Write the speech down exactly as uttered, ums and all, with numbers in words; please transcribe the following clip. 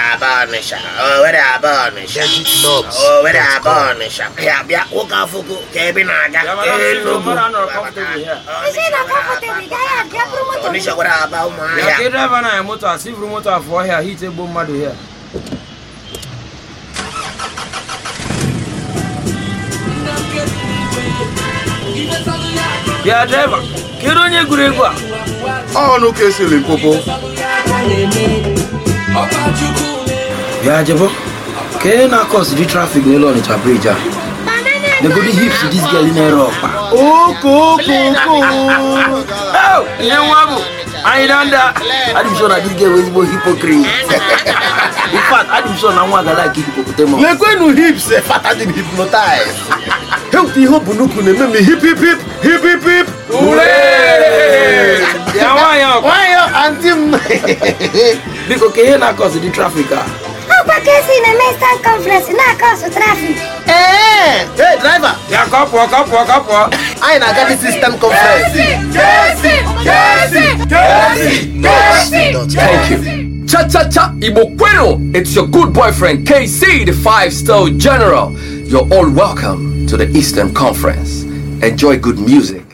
Abanisha. Oh, where Abanisha? Oh, where Abanisha? Yeah, yeah, walk off, Kevin. I got Onisha, what about my yeah, motor, civil motor for here, he's a boom mother here. Yeah, driver. Get on your good. Oh, no case, Limpopo. Yeah, Jabo. Can I cause the traffic no on the bridge? The good hips to this girl in Europe. Oh, go, go, go. Oh, you know, I don't know. I'm sure that this girl is more hypocrite. In fact, I'm sure no one like hippopotamus. Like when you hips, fatter than hypnotized. Help the hope no can make me hip hip hip hip hip hip. Hooray! Yeah, why you? Why you antim? Because can I cause the traffic? How about in a Master conference? Not cause of traffic. Eh, hey driver. Yeah, come walk up, walk up, walk. I na got the system conference. Jesse, Jesse, Jesse, Jesse. Thank you. Cha cha cha, Ibo Queno. It's your good boyfriend K C, the five-star general. You're all welcome to the Eastern Conference. Enjoy good music.